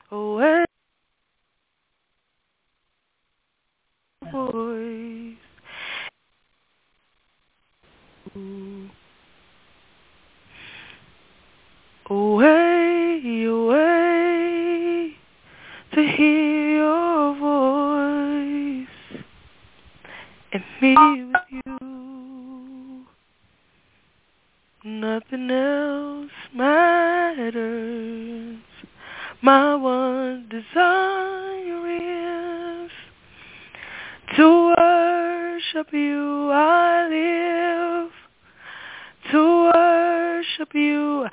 away voice. Away, away to hear your voice and me with you. Nothing else matters. My one desire is to worship you. I live to worship you.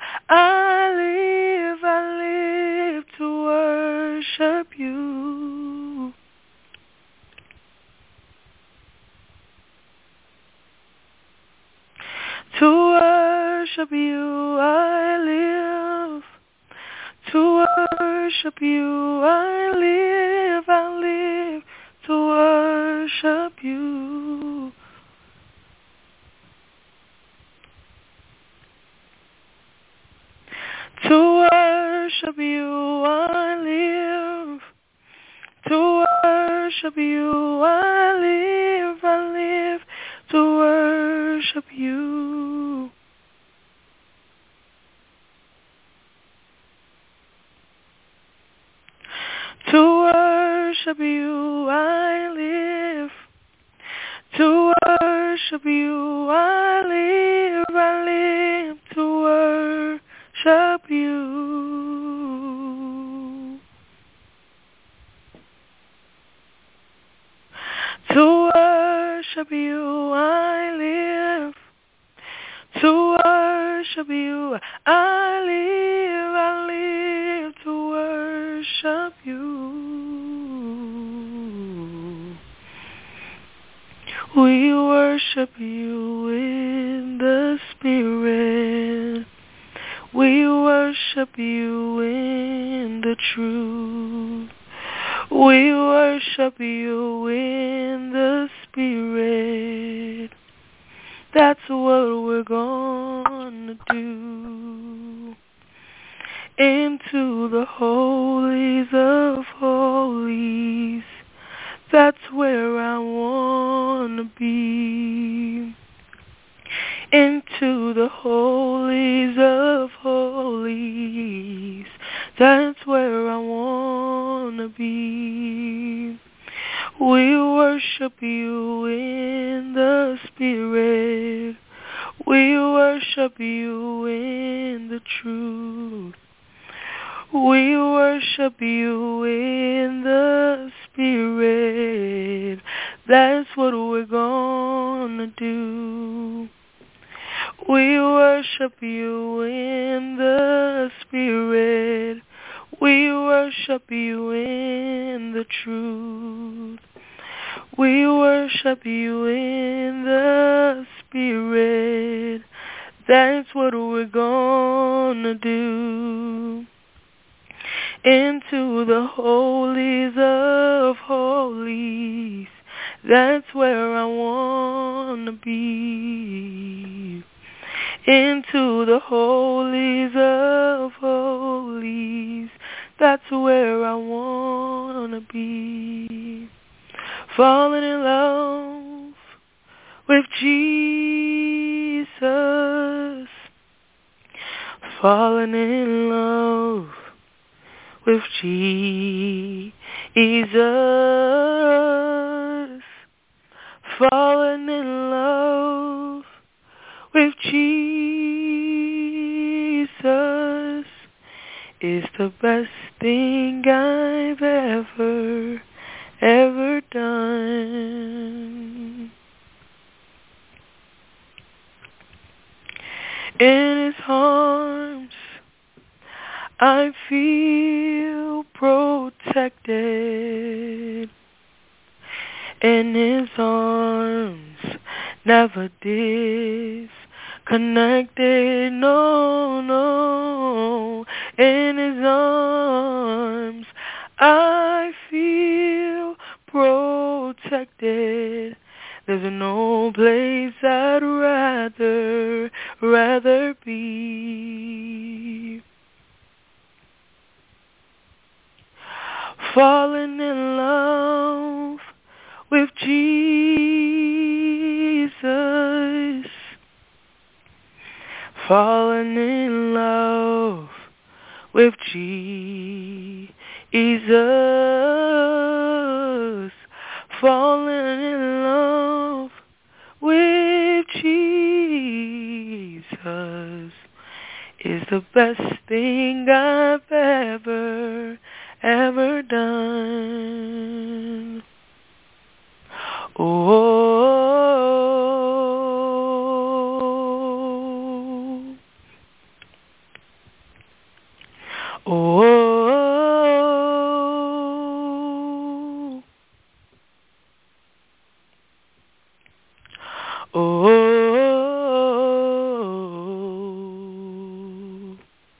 I live to worship you. To worship you, I live. To worship you, I live to worship you. To worship you, I live. To worship you, I live to worship you. To worship you, I live. To worship you, I live to worship you. To worship you, I live. To worship you, I live to worship you. We worship you in the Spirit. We worship you in the truth. We worship you in the Spirit. That's what we're gonna do. Into the holies of holies. That's where I wanna be. Into the holies of holies. That's where I wanna be. We worship you in the Spirit. We worship you in the truth. We worship you in the Spirit. That's what we're gonna do. We worship you in the Spirit. We worship you in the truth. We worship you in the Spirit. That's what we're gonna do. Into the holies of holies. That's where I wanna be. Into the holies of holies. That's where I wanna be. Falling in love with Jesus. Falling in love with Jesus. Falling in love with Jesus is the best thing I've ever done. In his arms I feel protected. In his arms never disconnected, no, no. In his arms I feel protected. There's no place I'd rather be. falling in love with Jesus, falling in love with Jesus, falling in love with Jesus is the best thing I've ever done. Oh, oh, oh,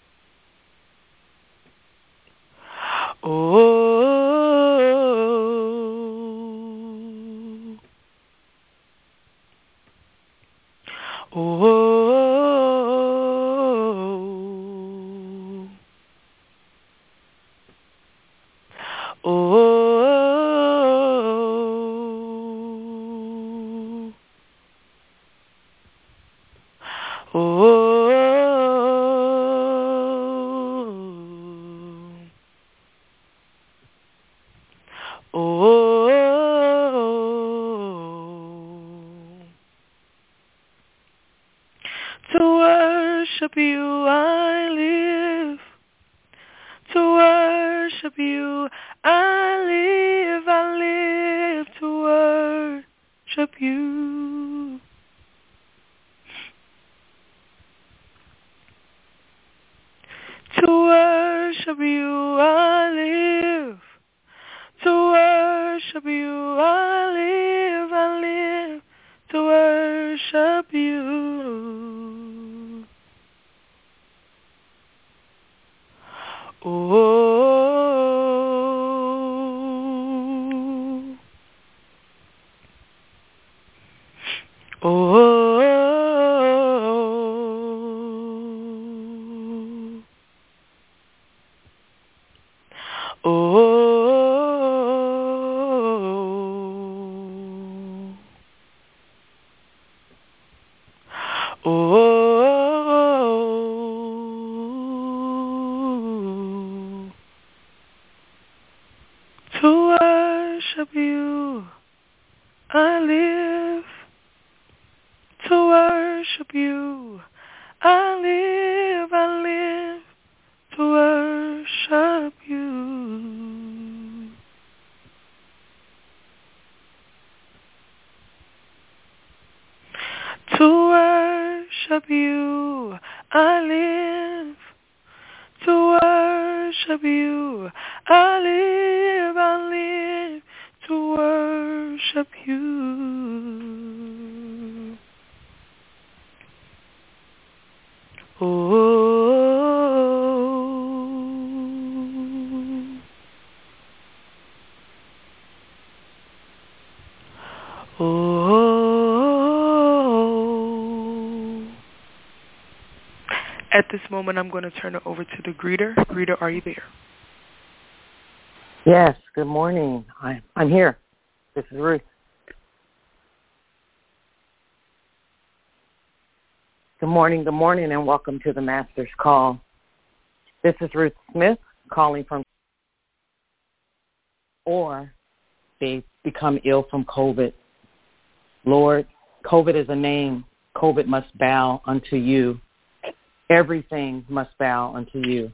to worship you I live. To worship you I live to worship you. To worship you I live. To worship you I live to worship you. Oh, oh, oh, oh, to worship you I live. To worship you I live to worship you. To worship you I live. To worship you I live to worship you. Oh, oh. At this moment, I'm going to turn it over to the greeter. Greeter, are you there? Yes, good morning. I'm here. This is Ruth. Good morning, and welcome to the Master's Call. This is Ruth Smith calling from, or they become ill from COVID. Lord, COVID is a name. COVID must bow unto you. Everything must bow unto you.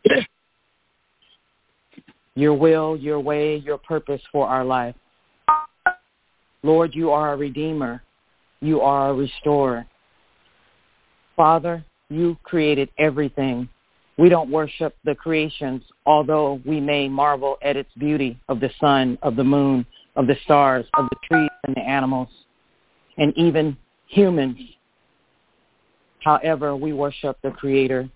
Your will, your way, your purpose for our life. Lord, you are a redeemer. You are a restorer. Father, you created everything. We don't worship the creations, although we may marvel at its beauty of the sun, of the moon, of the stars, of the trees and the animals, and even humans. However, we worship the Creator.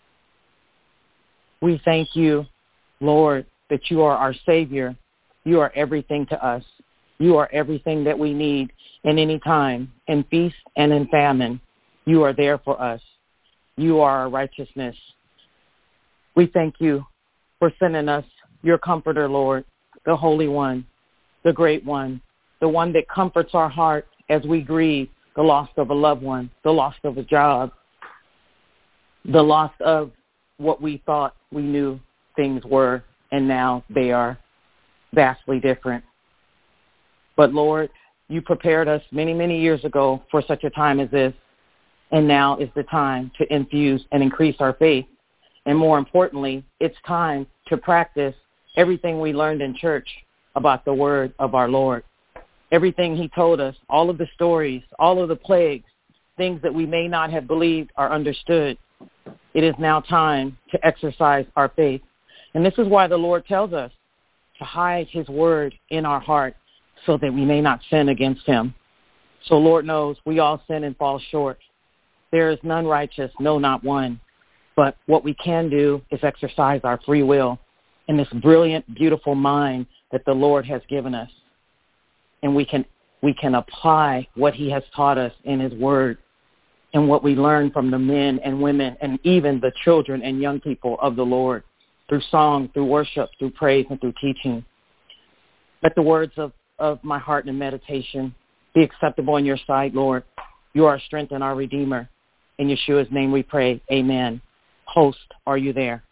We thank you, Lord, that you are our Savior. You are everything to us. You are everything that we need in any time, in feast and in famine. You are there for us. You are our righteousness. We thank you for sending us your comforter, Lord, the Holy One, the Great One, the one that comforts our heart as we grieve the loss of a loved one, the loss of a job, the loss of what we thought we knew things were, and now they are vastly different. But Lord, you prepared us many, many years ago for such a time as this, and now is the time to infuse and increase our faith. And more importantly, it's time to practice everything we learned in church about the word of our Lord. Everything he told us, all of the stories, all of the plagues, things that we may not have believed or understood. It is now time to exercise our faith. And this is why the Lord tells us to hide his word in our heart so that we may not sin against him. So Lord knows we all sin and fall short. There is none righteous, no, not one. But what we can do is exercise our free will in this brilliant, beautiful mind that the Lord has given us. And we can apply what he has taught us in his word and what we learn from the men and women and even the children and young people of the Lord through song, through worship, through praise, and through teaching. Let the words of my heart and meditation be acceptable in your sight, Lord. You are our strength and our Redeemer. In Yeshua's name we pray, amen. Host, are you there?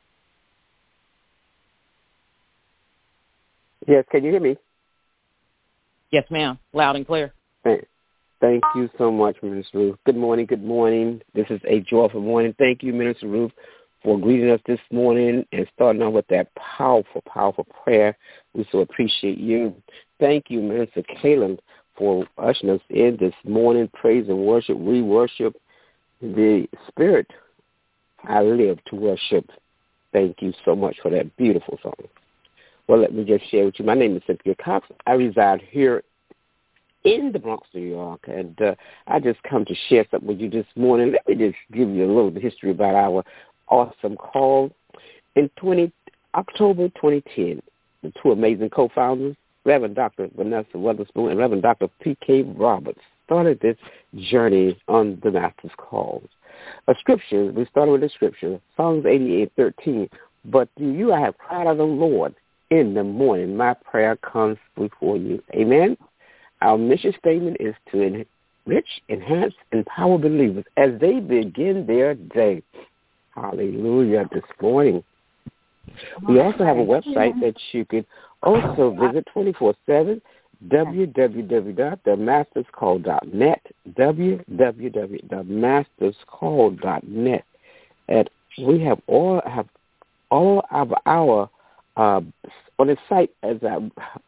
Yes, can you hear me? Yes, ma'am. Loud and clear. Thank you so much, Minister Ruth. Good morning, good morning. This is a joyful morning. Thank you, Minister Ruth, for greeting us this morning and starting off with that powerful, powerful prayer. We so appreciate you. Thank you, Minister Kaylin, for ushering us in this morning. Praise and worship. We worship the Spirit. I live to worship. Thank you so much for that beautiful song. Well, let me just share with you. My name is Cynthia Cox. I reside here in the Bronx, New York, and I just come to share something with you this morning. Let me just give you a little history about our awesome call. In October 2010, the two amazing co-founders, Reverend Dr. Vanessa Weatherspoon and Reverend Dr. P.K. Roberts, started this journey on the Master's Call. A scripture, we started with the scripture, Psalms 88:13. But to you I have cried unto the Lord in the morning. My prayer comes before you. Amen. Our mission statement is to enrich, enhance, empower believers as they begin their day. Hallelujah this morning. We also have a website that you could also visit 24/7, www.themasterscall.net, www.themasterscall.net. And we have all of our on the site, as I'm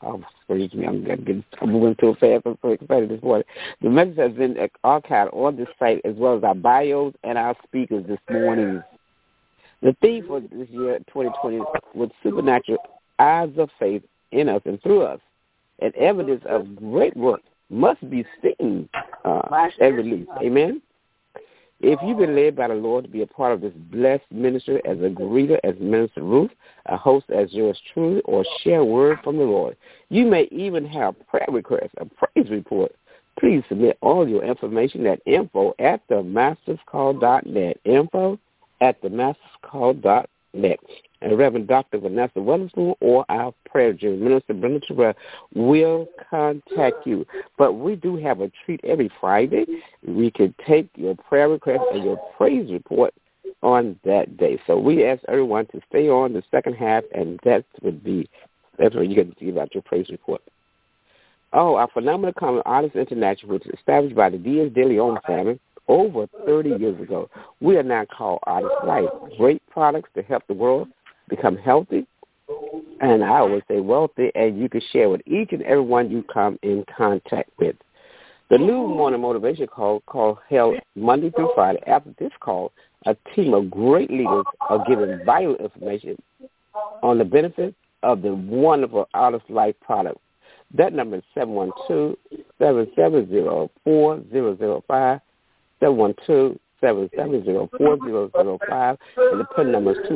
moving too fast. I'm so excited this morning. The message has been archived on this site as well as our bios and our speakers this morning. The theme for this year, 2020, was supernatural eyes of faith in us and through us, and evidence of great work must be seen and released. Amen? If you've been led by the Lord to be a part of this blessed ministry as a greeter, as Minister Ruth, a host as yours truly, or share a word from the Lord, you may even have prayer requests, a praise report. Please submit all your information at info@themasterscall.net, info@themasterscall.net. And Reverend Dr. Vanessa Weatherspoon or our prayer journey, Minister Brenda Terrell, will contact you. But we do have a treat every Friday. We can take your prayer request and your praise report on that day. So we ask everyone to stay on the second half, and that's where you get to give out your praise report. Oh, our Phenomenal Common Artists International, which was established by the Diaz de Leon family over 30 years ago. We are now called Artist Life. Great products to help the world become healthy, and I always say wealthy, and you can share with each and every one you come in contact with. The new morning motivation call held Monday through Friday. After this call, a team of great leaders are giving vital information on the benefits of the wonderful Artist Life product. That number is 712-770-4005, 712-770-4005, and the PIN number is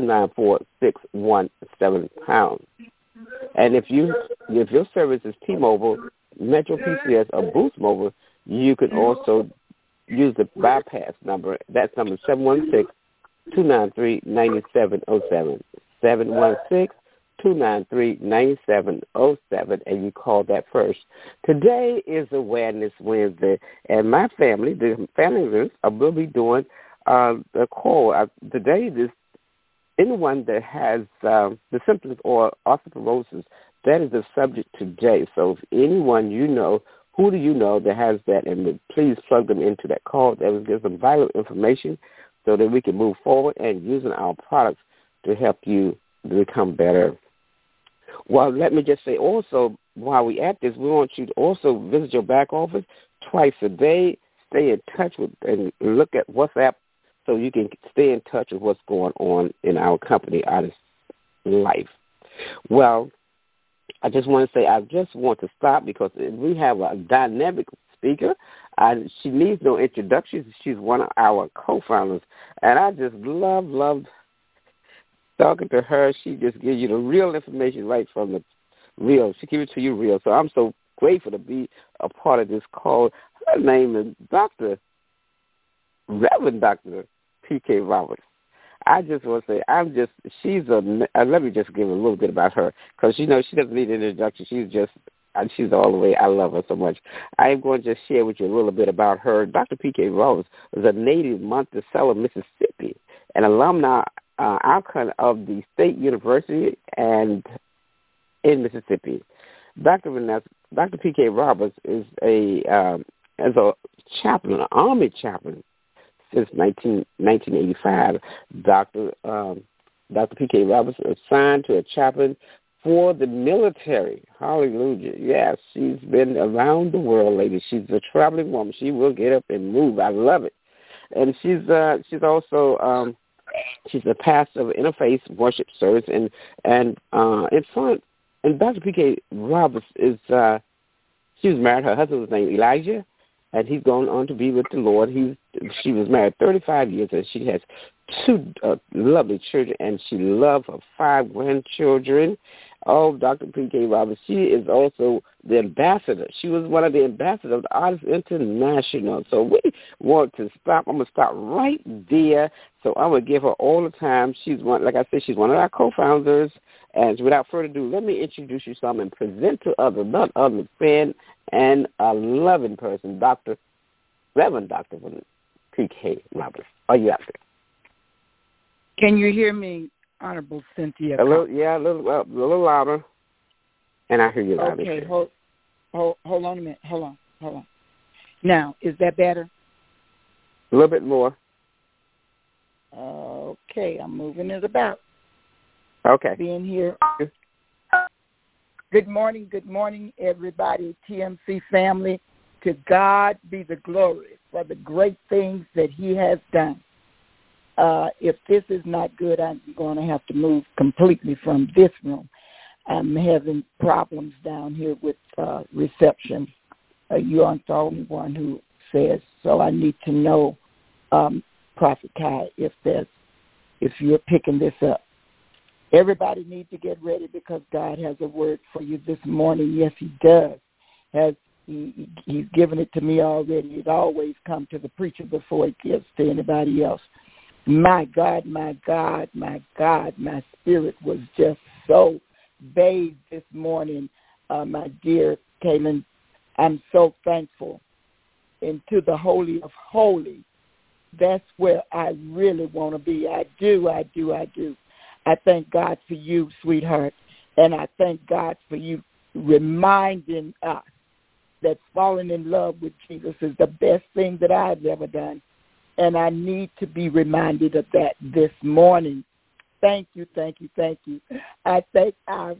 294-617#. And if your service is T-Mobile, Metro PCS, or Boost Mobile, you can also use the bypass number. That's number 716-293-9707, 293-9707, and you call that first. Today is Awareness Wednesday, and my family, the family members, will be doing the call. Today, anyone that has the symptoms or osteoporosis, that is the subject today. So if anyone you know, who do you know that has that, and please plug them into that call. That will give them vital information so that we can move forward and using our products to help you become better. Well, let me just say also, while we're at this, we want you to also visit your back office twice a day. Stay in touch with and look at WhatsApp so you can stay in touch with what's going on in our company, Artist Life. Well, I just want to say I just want to stop because we have a dynamic speaker. She needs no introduction. She's one of our co-founders, and I just love talking to her. She just gives you the real information right from the real. She gives it to you real. So I'm so grateful to be a part of this call. Her name is Reverend Dr. P.K. Roberts. I just want to say, let me just give a little bit about her, because, she doesn't need an introduction. She's all the way. I love her so much. I am going to just share with you a little bit about her. Dr. P.K. Roberts is a native Monticello, Mississippi, an alumni outcome of the State University and in Mississippi. Dr. P.K. Roberts is a chaplain, an Army chaplain since 1985. Dr. P.K. Roberts was assigned to a chaplain for the military. Hallelujah. Yes, she's been around the world, lady. She's a traveling woman. She will get up and move. I love it. And she's also she's a pastor of interfaith worship service and Dr. P.K. Roberts is she was married. Her husband was named Elijah, and he's gone on to be with the Lord. She was married 35 years, and she has 2 lovely children, and she loves her 5 grandchildren. Oh, Dr. P.K. Roberts, she is also the ambassador. She was one of the ambassadors of the Artists International. So we want to stop. I'm going to stop right there. So I'm going to give her all the time. Like I said, she's one of our co-founders. And without further ado, let me introduce you some and present to others, none other than friend and a loving person, Reverend Dr. P.K. Roberts. Are you out there? Can you hear me, Honorable Cynthia? A little louder, and I hear you loud. Okay, hold on a minute. Hold on. Now, is that better? A little bit more. Okay, I'm moving it about. Okay. Being here. Good morning, everybody, TMC family. To God be the glory for the great things that he has done. If this is not good, I'm going to have to move completely from this room. I'm having problems down here with reception. You aren't the only one who says, so I need to know, Prophet Kai, if you're picking this up. Everybody needs to get ready because God has a word for you this morning. Yes, he does. He's given it to me already. It always comes to the preacher before it gives to anybody else. My God, my spirit was just so bathed this morning, my dear Kaylin. I'm so thankful. Into the Holy of Holies. That's where I really want to be. I do. I thank God for you, sweetheart, and I thank God for you reminding us that falling in love with Jesus is the best thing that I've ever done, and I need to be reminded of that this morning. Thank you. I thank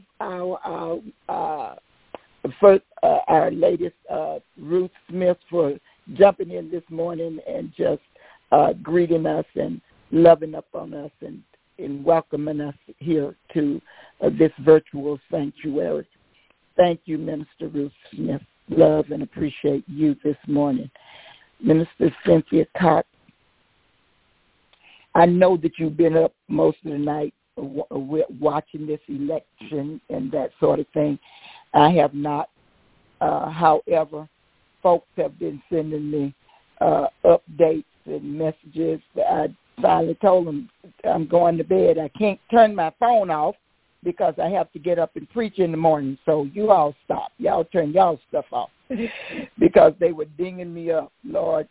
our latest Ruth Smith for jumping in this morning and just greeting us and loving up on us and welcoming us here to this virtual sanctuary. Thank you, Minister Ruth Smith. Love and appreciate you this morning. Minister Cynthia Cox, I know that you've been up most of the night watching this election and that sort of thing. I have not. However, folks have been sending me updates and messages. I finally told them I'm going to bed. I can't turn my phone off because I have to get up and preach in the morning. So you all stop. Y'all turn y'all stuff off because they were dinging me up. Lord,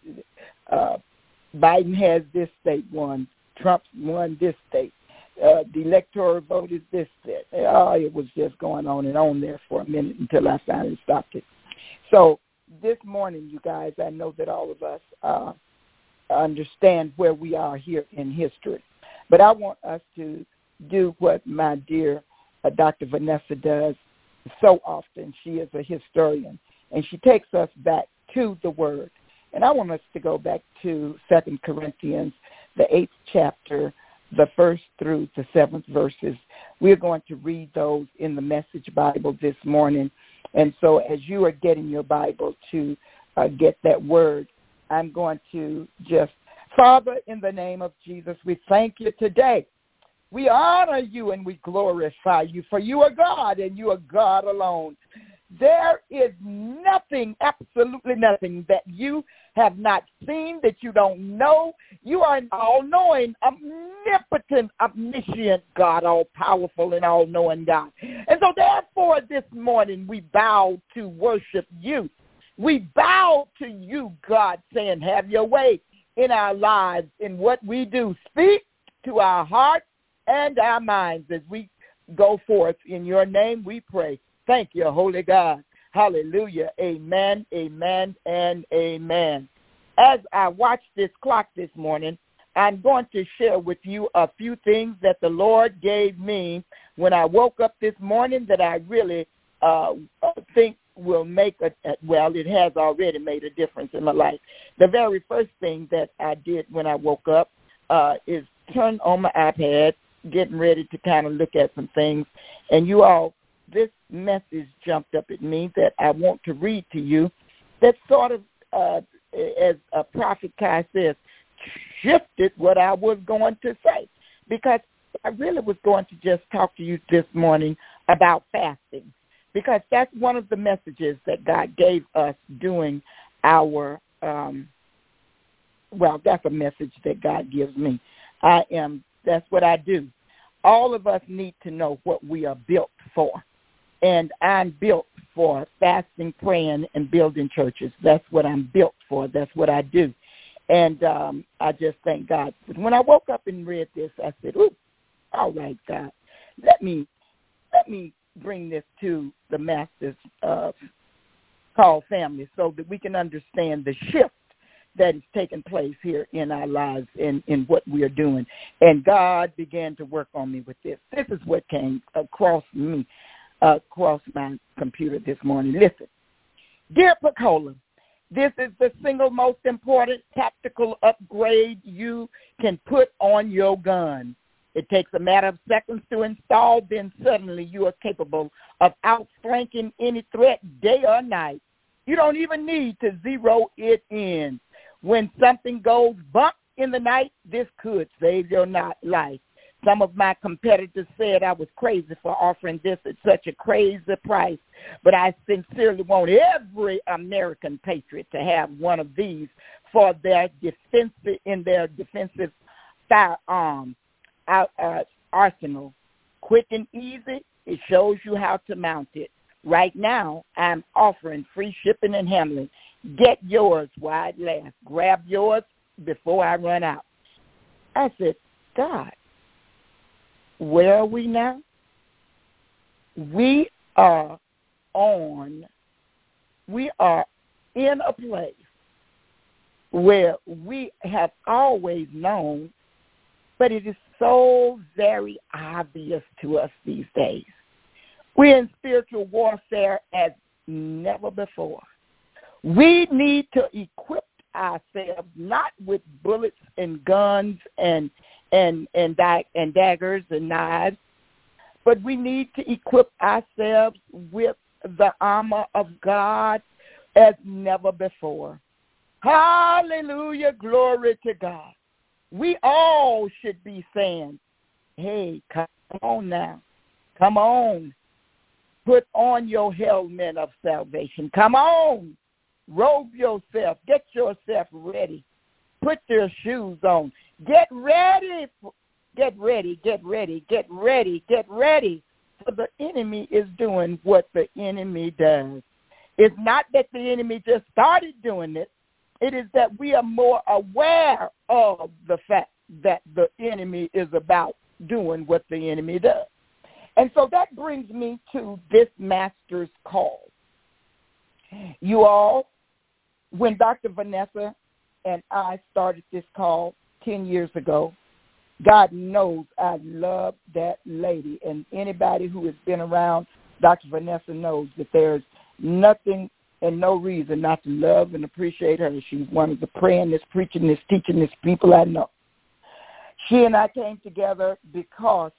Biden has this state won. Trump won this state. The electoral vote is this state. Oh, it was just going on and on there for a minute until I finally stopped it. So this morning, you guys, I know that all of us understand where we are here in history. But I want us to do what my dear Dr. Vanessa does so often. She is a historian, and she takes us back to the Word. And I want us to go back to 2 Corinthians, the 8th chapter, the 1st through the 7th verses. We're going to read those in the Message Bible this morning. And so as you are getting your Bible to get that word, I'm going to just, Father, in the name of Jesus, we thank you today. We honor you and we glorify you, for you are God and you are God alone. There is nothing, absolutely nothing that you have not seen, that you don't know. You are an all-knowing, omnipotent, omniscient God, all-powerful and all-knowing God. And so therefore this morning we bow to worship you. We bow to you, God, saying, have your way in our lives, in what we do. Speak to our hearts and our minds as we go forth. In your name we pray. Thank you, Holy God. Hallelujah. Amen, amen, and amen. As I watch this clock this morning, I'm going to share with you a few things that the Lord gave me when I woke up this morning that I really think will make it has already made a difference in my life. The very first thing that I did when I woke up is turn on my iPad, getting ready to kind of look at some things. And you all, this message jumped up at me that I want to read to you that sort of, as Prophet Kai says, shifted what I was going to say, because I really was going to just talk to you this morning about fasting, because that's one of the messages that God gave us during our, that's a message that God gives me. That's what I do. All of us need to know what we are built for. And I'm built for fasting, praying, and building churches. That's what I'm built for. That's what I do. And I just thank God. When I woke up and read this, I said, ooh, all right, God, let me bring this to the Master's call family so that we can understand the shift that is taking place here in our lives in what we are doing. And God began to work on me with this. This is what came across me, across my computer this morning. Listen, dear Pecola, this is the single most important tactical upgrade you can put on your gun. It takes a matter of seconds to install, then suddenly you are capable of outflanking any threat day or night. You don't even need to zero it in. When something goes bump in the night, this could save your life. Some of my competitors said I was crazy for offering this at such a crazy price, but I sincerely want every American patriot to have one of these for their defensive firearm arsenal. Quick and easy, it shows you how to mount it. Right now, I'm offering free shipping and handling. Get yours while it lasts. Grab yours before I run out. I said, God, where are we now? We are in a place where we have always known, but it is so very obvious to us these days. We're in spiritual warfare as never before. We need to equip ourselves not with bullets and guns and daggers and knives, but we need to equip ourselves with the armor of God as never before. Hallelujah, glory to God. We all should be saying, hey, come on now. Come on. Put on your helmet of salvation. Come on. Robe yourself. Get yourself ready. Put your shoes on. Get ready Get ready, get ready, get ready, get ready. For the enemy is doing what the enemy does. It's not that the enemy just started doing it. It is that we are more aware of the fact that the enemy is about doing what the enemy does. And so that brings me to this master's call. You all, when Dr. Vanessa and I started this call 10 years ago, God knows I love that lady. And anybody who has been around Dr. Vanessa knows that there's nothing and no reason not to love and appreciate her. She's one of the prayingest, preachingest, teachingest people I know. She and I came together because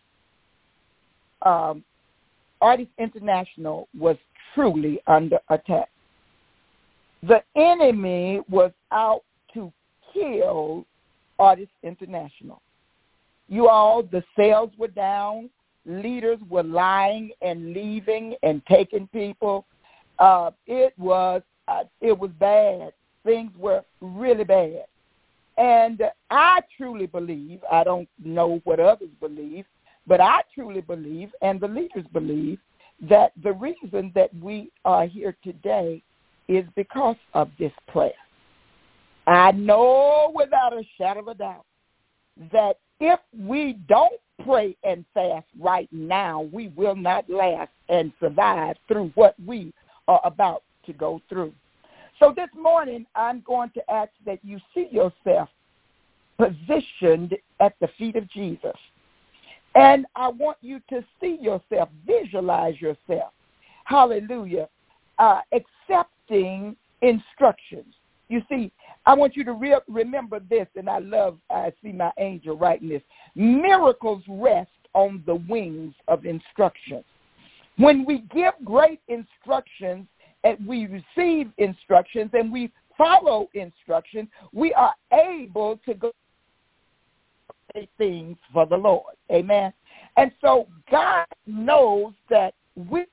Artists International was truly under attack. The enemy was out to kill Artists International. You all, the sales were down. Leaders were lying and leaving and taking people. It was bad. Things were really bad. And I truly believe, I don't know what others believe, but I truly believe, and the leaders believe, that the reason that we are here today is because of this prayer. I know without a shadow of a doubt that if we don't pray and fast right now, we will not last and survive through what we are about to go through. So this morning, I'm going to ask that you see yourself positioned at the feet of Jesus. And I want you to see yourself, visualize yourself, hallelujah, accepting instructions. You see, I want you to remember this, and I see my angel writing this. Miracles rest on the wings of instructions. When we give great instructions and we receive instructions and we follow instructions, we are able to go things for the Lord. Amen. And so God knows that we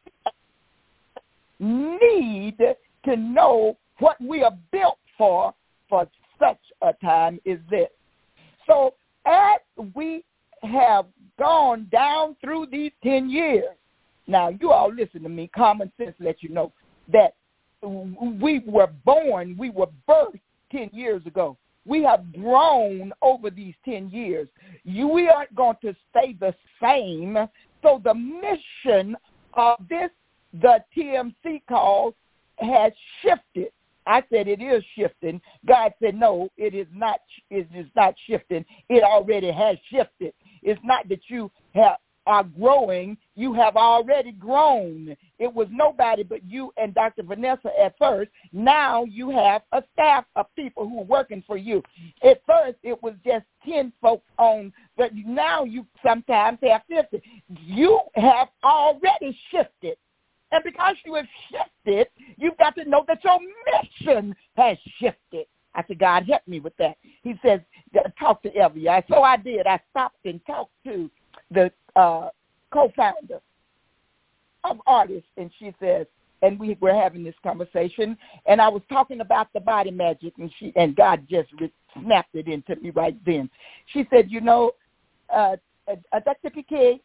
need to know what we are built for such a time as this. So as we have gone down through these 10 years, now you all listen to me, common sense lets you know that we were birthed 10 years ago. We have grown over these 10 years. We aren't going to stay the same. So the mission of the TMC call has shifted. I said it is shifting. God said, no, it is not shifting. It already has shifted. It's not that you are growing. You have already grown. It was nobody but you and Dr. Vanessa at first. Now you have a staff of people who are working for you. At first, it was just 10 folks on, but now you sometimes have 50. You have already shifted. And because you have shifted, you've got to know that your mission has shifted. I said, God, help me with that. He says, talk to Evia. So I did. I stopped and talked to the co-founder of Artists, and she says, and we were having this conversation, and I was talking about the body magic, and God just snapped it into me right then. She said, you know, Dr. Piquet,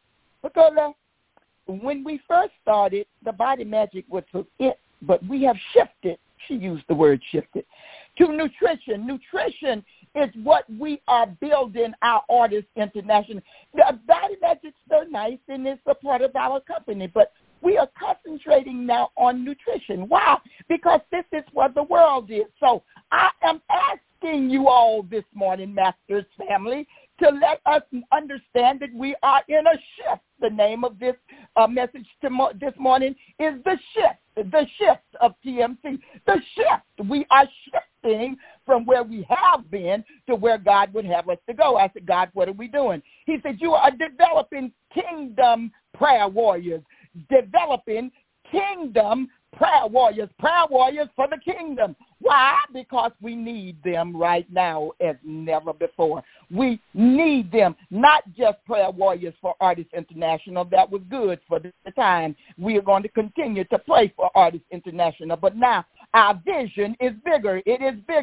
when we first started, the body magic was for it, but we have shifted, she used the word shifted, to nutrition. Nutrition is what we are building our Artists International. The body magic's so nice, and it's a part of our company, but we are concentrating now on nutrition. Why? Because this is what the world is. So I am asking you all this morning, Masters family, to let us understand that we are in a shift. The name of this message this morning is the shift of TMC. The shift. We are shifting from where we have been to where God would have us to go. I said, God, what are we doing? He said, you are developing kingdom prayer warriors. Developing kingdom prayer warriors for the kingdom. Why? Because we need them right now as never before. We need them, not just prayer warriors for Artists International. That was good for the time. We are going to continue to pray for Artists International. But now our vision is bigger. It is bigger.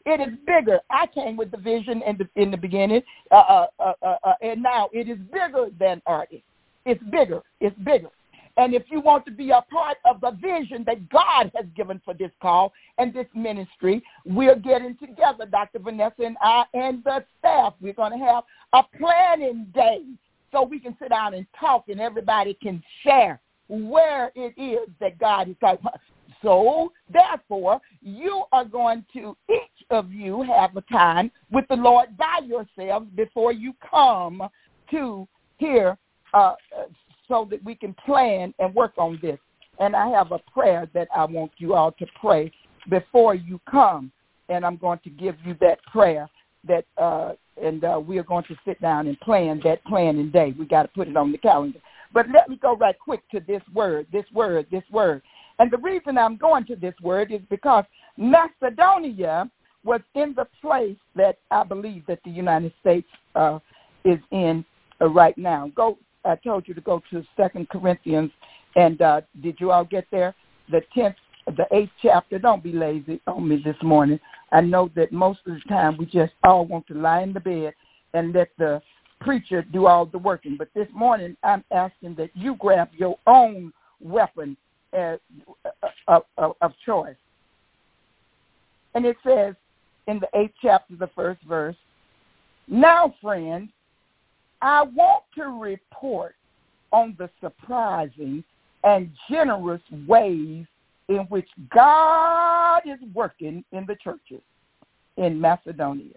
It is bigger. I came with the vision in the beginning, and now it is bigger than artists. It's bigger. It's bigger. And if you want to be a part of the vision that God has given for this call and this ministry, we're getting together, Dr. Vanessa and I and the staff. We're going to have a planning day so we can sit down and talk and everybody can share where it is that God is talking about. So, therefore, you are going to, each of you, have a time with the Lord by yourselves before you come to here so that we can plan and work on this. And I have a prayer that I want you all to pray before you come. And I'm going to give you that prayer that, we are going to sit down and plan that planning day. We got to put it on the calendar. But let me go right quick to this word. And the reason I'm going to this word is because Macedonia was in the place that I believe that the United States is in right now. I told you to go to 2 Corinthians, and did you all get there? The 8th chapter. Don't be lazy on me this morning. I know that most of the time we just all want to lie in the bed and let the preacher do all the working. But this morning I'm asking that you grab your own weapon of choice. And it says in the 8th chapter, the 1st verse, "Now, friends, I want to report on the surprising and generous ways in which God is working in the churches in Macedonia.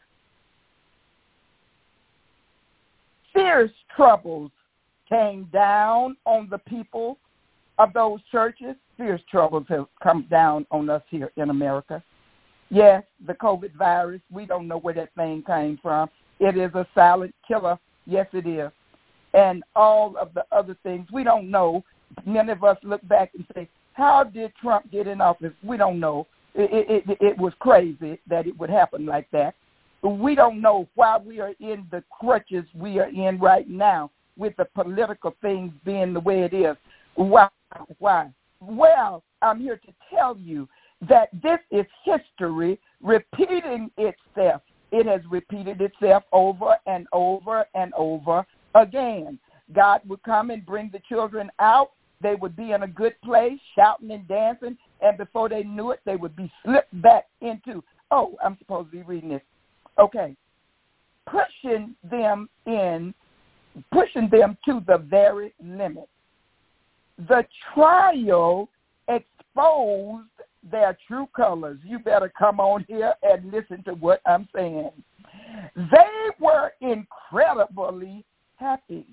Fierce troubles came down on the people of those churches. Fierce troubles have come down on us here in America. Yes, the COVID virus, we don't know where that thing came from. It is a silent killer. Yes, it is. And all of the other things, we don't know. Many of us look back and say, how did Trump get in office? We don't know. It was crazy that it would happen like that. We don't know why we are in the crutches we are in right now with the political things being the way it is. Why? Well, I'm here to tell you that this is history repeating itself. It has repeated itself over and over and over again. God would come and bring the children out. They would be in a good place, shouting and dancing, and before they knew it, they would be slipped back into, oh, I'm supposed to be reading this. Okay. Pushing them to the very limit. The trial exposed their true colors. You better come on here and listen to what I'm saying. They were incredibly happy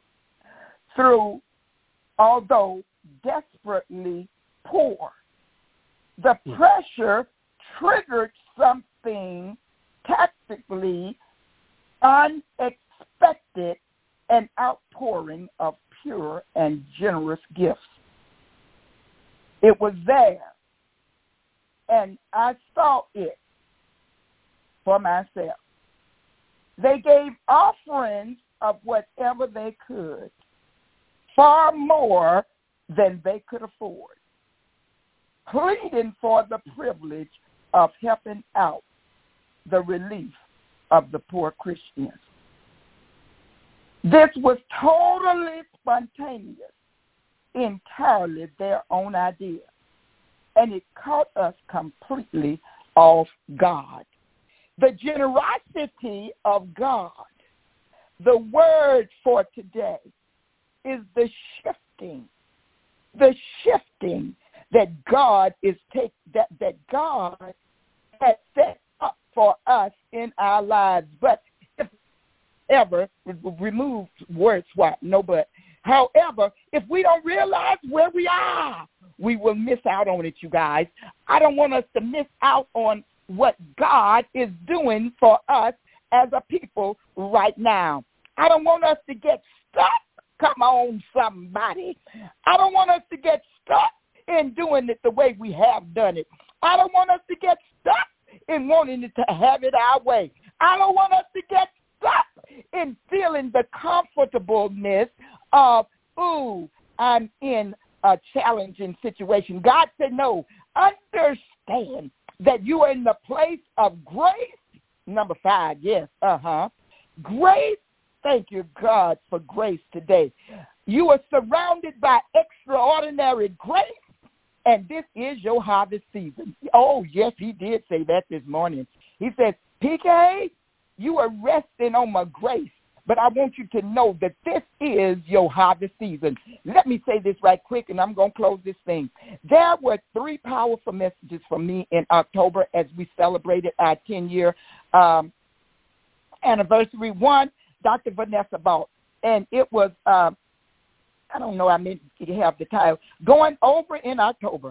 although desperately poor. The pressure triggered something tactically unexpected, an outpouring of pure and generous gifts. It was there, and I saw it for myself. They gave offerings of whatever they could, far more than they could afford, pleading for the privilege of helping out the relief of the poor Christians. This was totally spontaneous, entirely their own idea, and it caught us completely off guard. The generosity of God, the word for today, is the shifting that God is that God has set up for us in our lives. But if ever remove word swap, no but. However, if we don't realize where we are, we will miss out on it, you guys. I don't want us to miss out on what God is doing for us as a people right now. I don't want us to get stuck. Come on, somebody. I don't want us to get stuck in doing it the way we have done it. I don't want us to get stuck in wanting to have it our way. I don't want us to get stuck in feeling the comfortableness of, I'm in a challenging situation. God said, no, understand that you are in the place of grace. Number 5, yes, grace. Thank you, God, for grace today. You are surrounded by extraordinary grace, and this is your harvest season. Oh, yes, he did say that this morning. He said, PK, you are resting on my grace, but I want you to know that this is your harvest season. Let me say this right quick, and I'm going to close this thing. There were 3 powerful messages from me in October as we celebrated our 10-year anniversary. One, Dr. Vanessa Balt, and it was, I don't know, I meant to have the title, Going Over in October,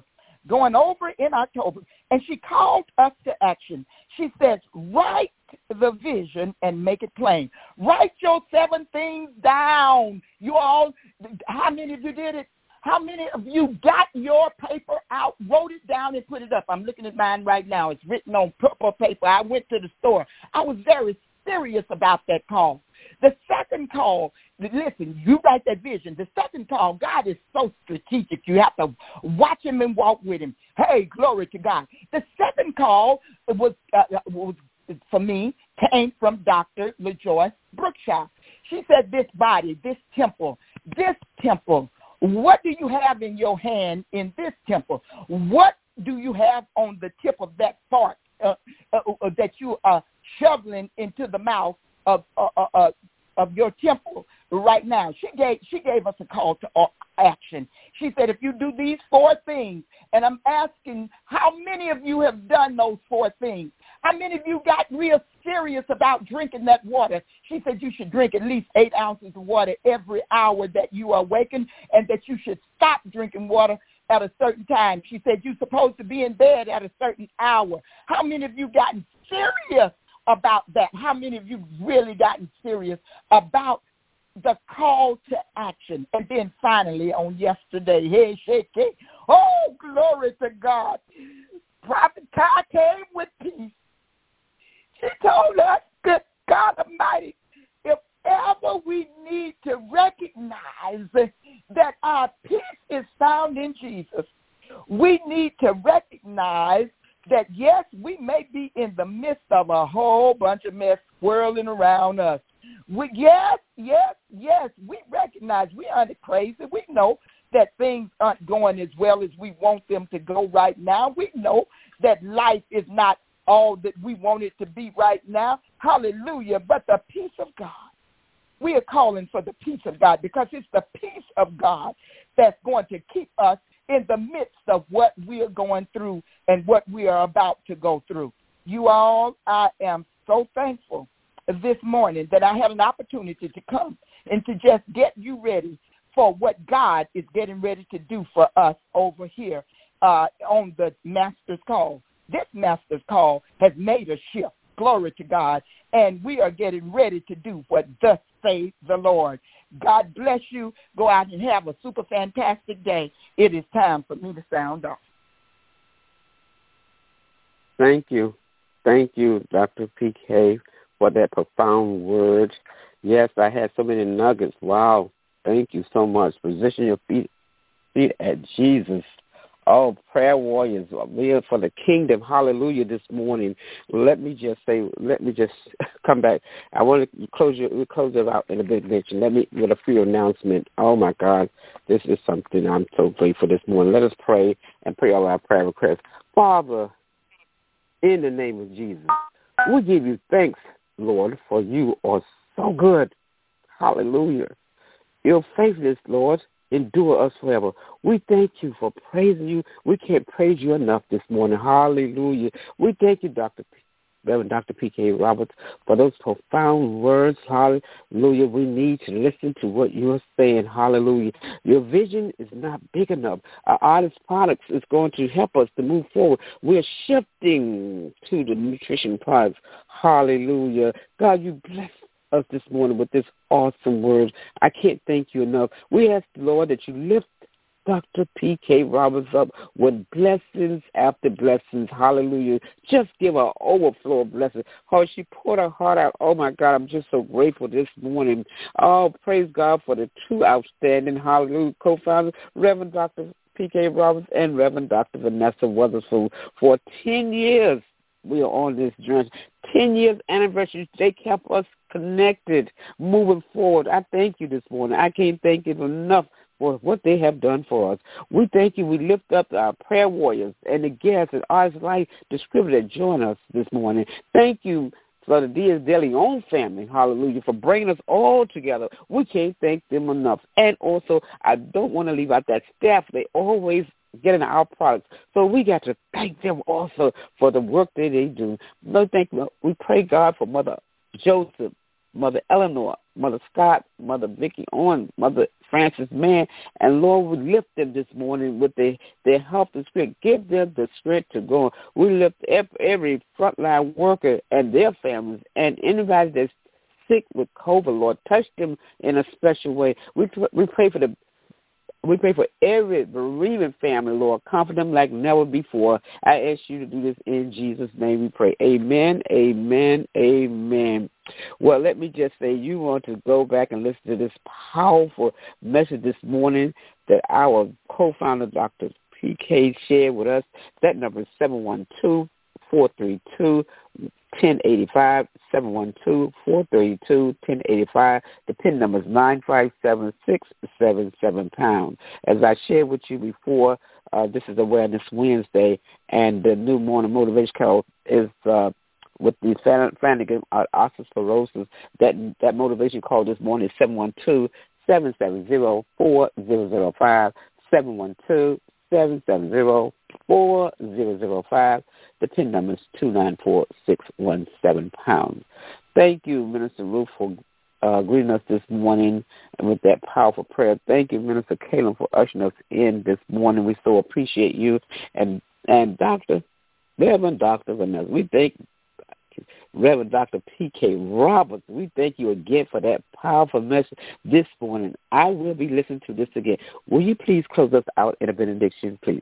and she called us to action. She says, write the vision and make it plain. Write your 7 things down. You all, how many of you did it? How many of you got your paper out, wrote it down, and put it up? I'm looking at mine right now. It's written on purple paper. I went to the store. I was very serious about that call. The second call, listen, you write that vision. The second call, God is so strategic. You have to watch him and walk with him. Hey, glory to God. The second call was for me, came from Dr. LaJoyce Brookshire. She said, this body, this temple, what do you have in your hand in this temple? What do you have on the tip of that fork that you are shoveling into the mouth of your temple right now? She gave us a call to action. She said, if you do these 4 things, and I'm asking how many of you have done those 4 things? How many of you got real serious about drinking that water? She said you should drink at least 8 ounces of water every hour that you are awakened, and that you should stop drinking water at a certain time. She said you're supposed to be in bed at a certain hour. How many of you gotten serious about that? How many of you really gotten serious about the call to action? And then finally on yesterday, hey, shake it. Oh, glory to God. Prophet Kai came with peace. She told us, good God Almighty, if ever we need to recognize that our peace is found in Jesus, we need to recognize that, yes, we may be in the midst of a whole bunch of mess swirling around us. Yes, we recognize we aren't crazy. We know that things aren't going as well as we want them to go right now. We know that life is not all that we want it to be right now. Hallelujah. But the peace of God, we are calling for the peace of God, because it's the peace of God that's going to keep us in the midst of what we are going through and what we are about to go through. You all, I am so thankful this morning that I had an opportunity to come and to just get you ready for what God is getting ready to do for us over here on the Master's Call. This Master's Call has made a shift. Glory to God. And we are getting ready to do what thus saith the Lord. God bless you. Go out and have a super fantastic day. It is time for me to sound off. Thank you. Thank you, Dr. PK, for that profound word. Yes, I had so many nuggets. Wow. Thank you so much. Position your feet at Jesus. Oh, prayer warriors, we are for the kingdom. Hallelujah this morning. Let me just come back. I want to close it out in a bit, Mitch, and let me with a few announcement. Oh, my God, this is something I'm so grateful this morning. Let us pray and pray all our prayer requests. Father, in the name of Jesus, we give you thanks, Lord, for you are so good. Hallelujah. Your faithfulness, Lord, endure us forever. We thank you for praising you. We can't praise you enough this morning. Hallelujah. We thank you, Reverend Dr. P.K. Roberts, for those profound words. Hallelujah. We need to listen to what you're saying. Hallelujah. Your vision is not big enough. Our artist products is going to help us to move forward. We're shifting to the nutrition products. Hallelujah. God, you bless us this morning with this awesome word. I can't thank you enough. We ask, Lord, that you lift Dr. P.K. Roberts up with blessings after blessings. Hallelujah. Just give her overflow of blessings. Oh, she poured her heart out. Oh, my God, I'm just so grateful this morning. Oh, praise God for the two outstanding, hallelujah, co-founders, Reverend Dr. P.K. Roberts and Reverend Dr. Vanessa Weatherspoon. For 10 years, we are on this journey. 10 years anniversary. They kept us connected, moving forward. I thank you this morning. I can't thank you enough for what they have done for us. We thank you. We lift up our prayer warriors and the guests and Ours Life distributor that join us this morning. Thank you for the Diaz De Leon family, hallelujah, for bringing us all together. We can't thank them enough. And also, I don't want to leave out that staff. They always get in our products. So we got to thank them also for the work that they do. We pray, God, for Mother Joseph, Mother Eleanor, Mother Scott, Mother Vicky Owen, Mother Francis Mann, and Lord, we lift them this morning with their health and strength. Give them the strength to go. We lift every frontline worker and their families and anybody that's sick with COVID, Lord. Touch them in a special way. We pray for every bereavement family, Lord. Comfort them like never before. I ask you to do this in Jesus' name we pray. Amen, amen, amen. Well, let me just say, you want to go back and listen to this powerful message this morning that our co-founder, Dr. P.K., shared with us. That number is 712-432-1085, 712-432-1085. The PIN number is 957-677#. As I shared with you before, this is Awareness Wednesday, and the new morning motivation call is with the Flanagan osteoporosis. That motivation call this morning is 712-770-4005, 712-770-4005. The PIN number is 294617#. Thank you, Minister Ruth, for greeting us this morning and with that powerful prayer. Thank you, Minister Caleb, for ushering us in this morning. We so appreciate you. And Reverend Dr. Vanessa, we thank Reverend Dr. P.K. Roberts, we thank you again for that powerful message this morning. I will be listening to this again. Will you please close us out in a benediction, please?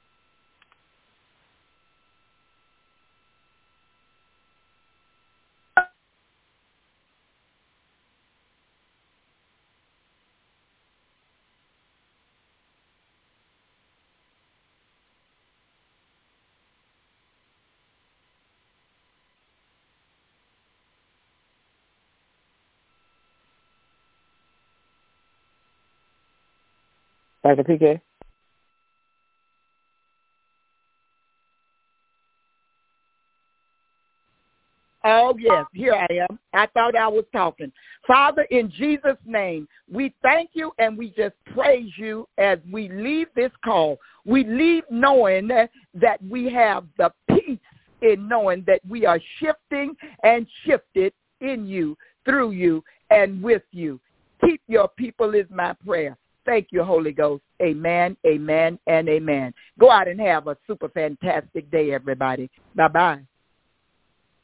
Dr. PK? Oh, yes, here I am. I thought I was talking. Father, in Jesus' name, we thank you and we just praise you as we leave this call. We leave knowing that we have the peace in knowing that we are shifting and shifted in you, through you, and with you. Keep your people is my prayer. Thank you, Holy Ghost. Amen, amen, and amen. Go out and have a super fantastic day, everybody. Bye-bye.